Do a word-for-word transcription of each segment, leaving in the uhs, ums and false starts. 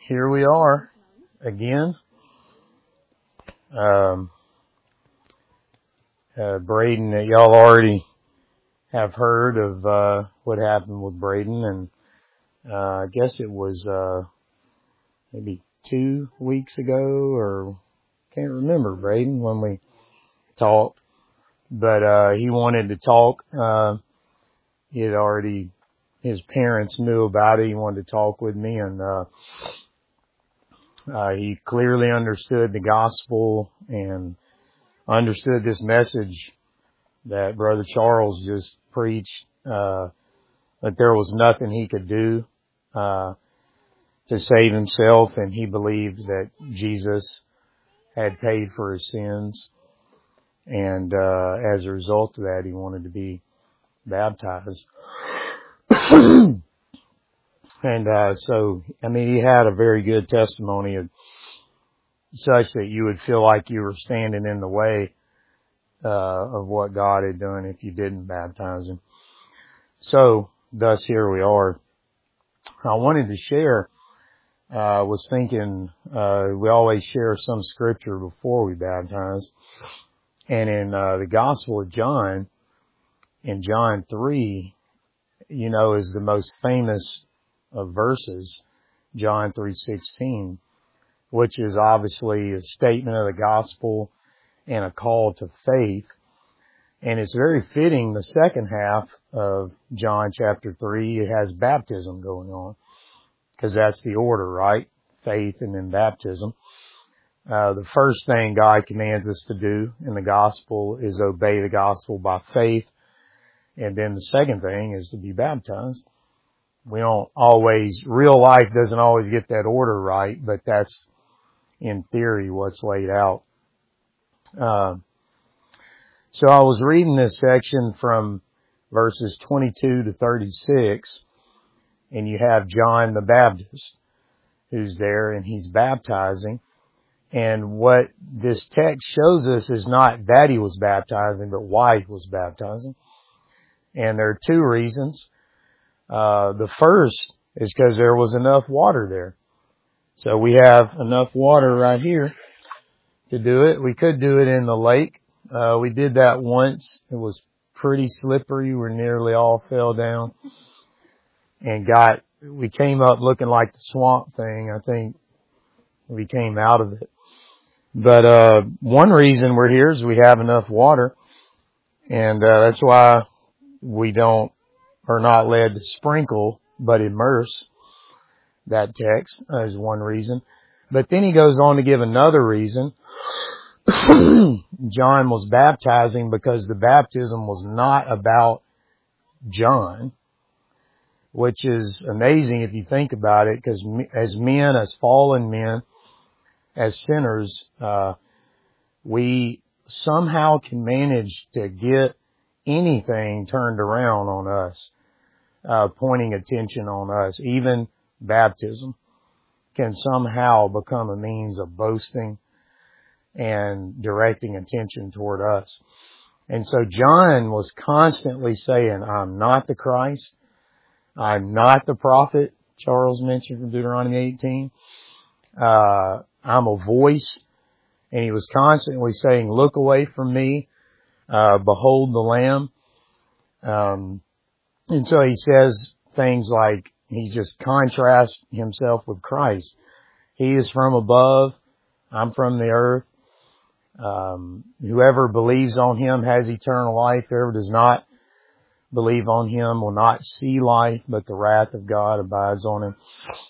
here we are again. Um, uh, Braden, uh, y'all already have heard of uh, what happened with Braden, and uh, I guess it was uh, maybe two weeks ago, or can't remember, Braden, when we talked. But uh, he wanted to talk. Uh, he had already, his parents knew about it. He wanted to talk with me, and uh, uh, he clearly understood the gospel and understood this message that Brother Charles just preached, uh, that there was nothing he could do, uh, to save himself. And he believed that Jesus had paid for his sins. And, uh, as a result of that, he wanted to be baptized. And, uh, so, I mean, he had a very good testimony of such that you would feel like you were standing in the way Uh, of what God had done if you didn't baptize him. So, thus here we are. I wanted to share, I uh, was thinking, uh, we always share some scripture before we baptize. And in, uh, the Gospel of John, in John three, you know, is the most famous of verses, John three sixteen, which is obviously a statement of the gospel and a call to faith. And it's very fitting, the second half of John chapter three, it has baptism going on, because that's the order, right? Faith and then baptism. Uh, the first thing God commands us to do in the gospel is obey the gospel by faith. And then the second thing is to be baptized. We don't always, real life doesn't always get that order right, but that's in theory what's laid out. Uh, so I was reading this section from verses twenty-two to thirty-six, and you have John the Baptist who's there, and he's baptizing. And what this text shows us is not that he was baptizing, but why he was baptizing. And there are two reasons. Uh, the first is because there was enough water there. So we have enough water right here to do it. We could do it in the lake. Uh, we did that once. It was pretty slippery. We nearly all fell down and got, we came up looking like the swamp thing. I think we came out of it. But, uh, one reason we're here is we have enough water, and, uh, that's why we don't, are not led to sprinkle, but immerse. That text is one reason. But then he goes on to give another reason. John was baptizing because the baptism was not about John, which is amazing if you think about it, because as men, as fallen men, as sinners, uh, we somehow can manage to get anything turned around on us, uh, pointing attention on us. Even baptism can somehow become a means of boasting and directing attention toward us. And so John was constantly saying, I'm not the Christ. I'm not the prophet Charles mentioned from Deuteronomy eighteen. Uh, I'm a voice. And he was constantly saying, look away from me. Uh, behold the Lamb. Um, and so he says things like, he just contrasts himself with Christ. He is from above. I'm from the earth. Um, whoever believes on him has eternal life. Whoever does not believe on him will not see life, but the wrath of God abides on him.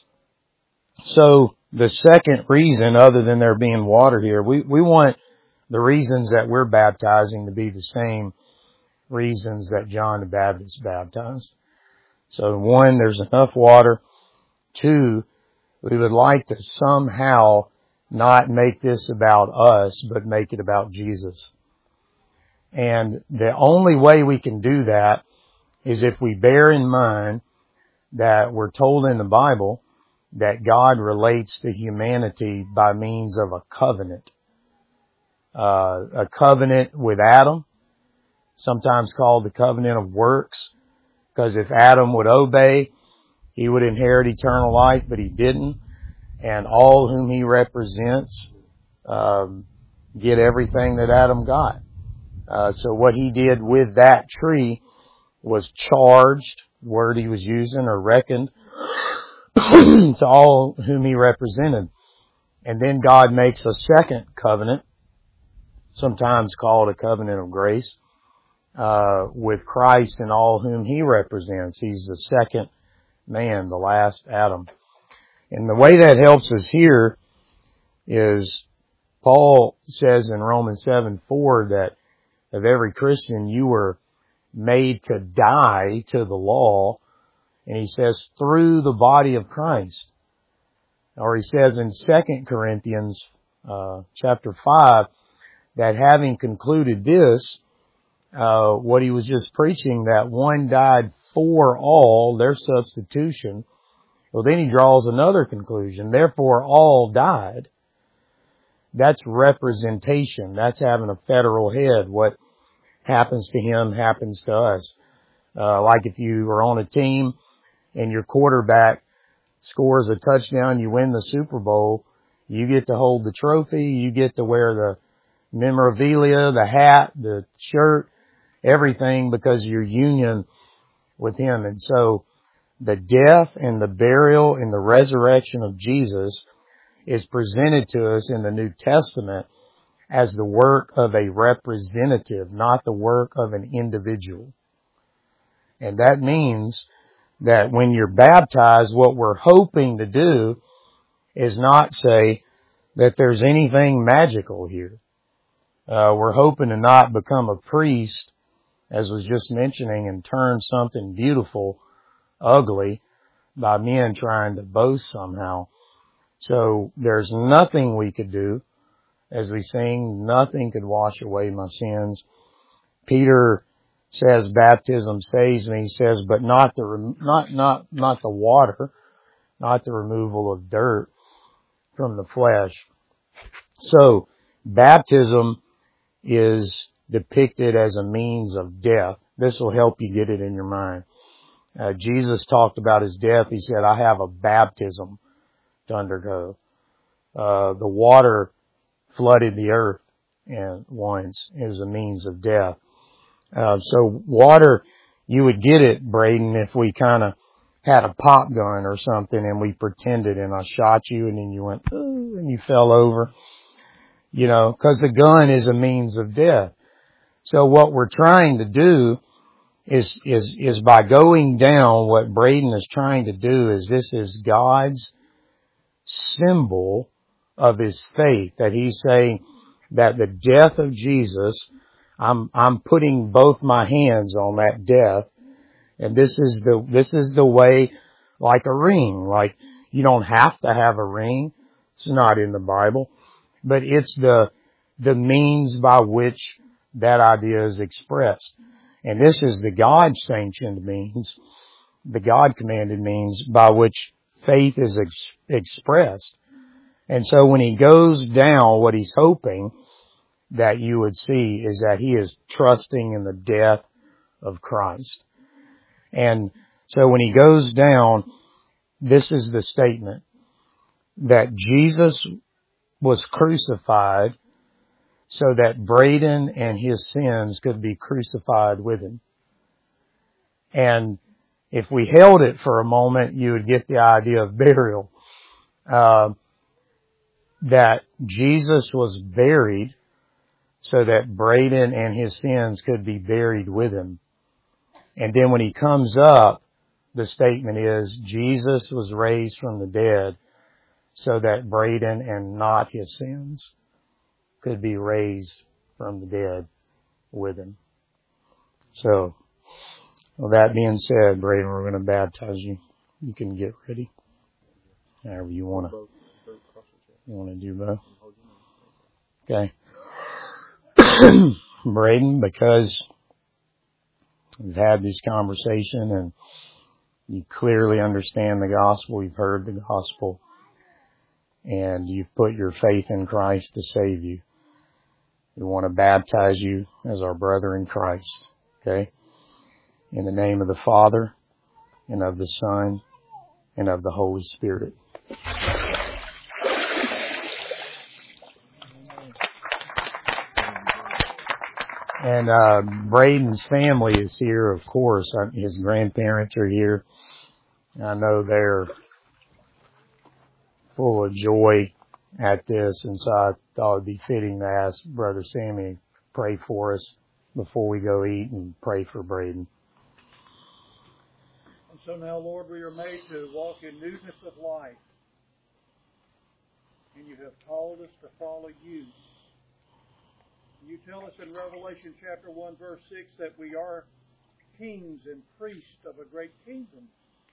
So the second reason, other than there being water here, we, we want the reasons that we're baptizing to be the same reasons that John the Baptist baptized. So one, there's enough water. Two, we would like to somehow not make this about us, but make it about Jesus. And the only way we can do that is if we bear in mind that we're told in the Bible that God relates to humanity by means of a covenant. Uh, a covenant with Adam, sometimes called the covenant of works, because if Adam would obey, he would inherit eternal life, but he didn't. And all whom he represents um, get everything that Adam got. Uh, so what he did with that tree was charged, word he was using, or reckoned, to all whom he represented. And then God makes a second covenant, sometimes called a covenant of grace, uh, with Christ and all whom he represents. He's the second man, the last Adam. And the way that helps us here is Paul says in Romans seven four that of every Christian you were made to die to the law. And he says through the body of Christ. Or he says in Second Corinthians uh, chapter five that having concluded this, uh, what he was just preaching, that one died for all, their substitution. Well, then he draws another conclusion. Therefore, all died. That's representation. That's having a federal head. What happens to him happens to us. Uh, like if you are on a team and your quarterback scores a touchdown, you win the Super Bowl, you get to hold the trophy, you get to wear the memorabilia, the hat, the shirt, everything because of your union with him. And so the death and the burial and the resurrection of Jesus is presented to us in the New Testament as the work of a representative, not the work of an individual. And that means that when you're baptized, what we're hoping to do is not say that there's anything magical here. Uh, we're hoping to not become a priest, as was just mentioning, and turn something beautiful ugly by men trying to boast somehow. So there's nothing we could do. As we sing, nothing could wash away my sins. Peter says baptism saves me. He says, but not the, not, not, not the water, not the removal of dirt from the flesh. So baptism is depicted as a means of death. This will help you get it in your mind. Uh, Jesus talked about his death. He said, I have a baptism to undergo. Uh, the water flooded the earth and once as a means of death. Uh, so water, you would get it, Braden, if we kind of had a pop gun or something and we pretended and I shot you and then you went, ooh, and you fell over, you know, because the gun is a means of death. So what we're trying to do is, is, is by going down, what Braden is trying to do is this is God's symbol of his faith, that he's saying that the death of Jesus, I'm, I'm putting both my hands on that death. And this is the, this is the way, like a ring, like you don't have to have a ring. It's not in the Bible, but it's the, the means by which that idea is expressed. And this is the God sanctioned means, the God commanded means by which faith is ex- expressed. And so when he goes down, what he's hoping that you would see is that he is trusting in the death of Christ. And so when he goes down, this is the statement that Jesus was crucified so that Braden and his sins could be crucified with him. And if we held it for a moment, you would get the idea of burial. Uh, that Jesus was buried so that Braden and his sins could be buried with him. And then when he comes up, the statement is Jesus was raised from the dead so that Braden and not his sins could be raised from the dead with him. So, well, that being said, Braden, we're going to baptize you. You can get ready. However you want to. You want to do both? Okay. Braden, because we've had this conversation and you clearly understand the gospel, you've heard the gospel, and you've put your faith in Christ to save you. We want to baptize you as our brother in Christ. Okay? In the name of the Father, and of the Son, and of the Holy Spirit. And uh, Braden's family is here, of course. His grandparents are here. I know they're full of joy at this, and so I thought it would be fitting to ask Brother Sammy to pray for us before we go eat and pray for Braden. And so now, Lord, we are made to walk in newness of life. And you have called us to follow you. You tell us in Revelation chapter one, verse six, that we are kings and priests of a great kingdom.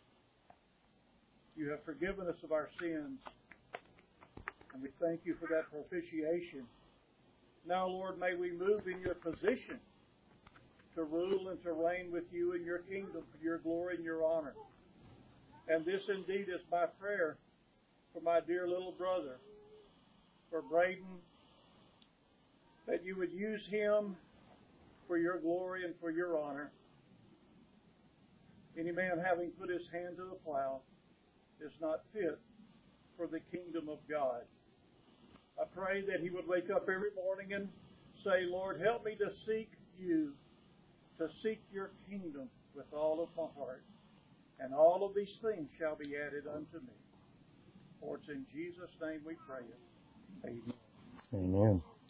You have forgiven us of our sins, and we thank you for that propitiation. Now, Lord, may we move in your position to rule and to reign with you in your kingdom for your glory and your honor. And this indeed is my prayer for my dear little brother, for Braden, that you would use him for your glory and for your honor. Any man having put his hand to the plow is not fit for the kingdom of God. I pray that he would wake up every morning and say, Lord, help me to seek you, to seek your kingdom with all of my heart. And all of these things shall be added unto me. For it's in Jesus' name we pray it. Amen. Amen.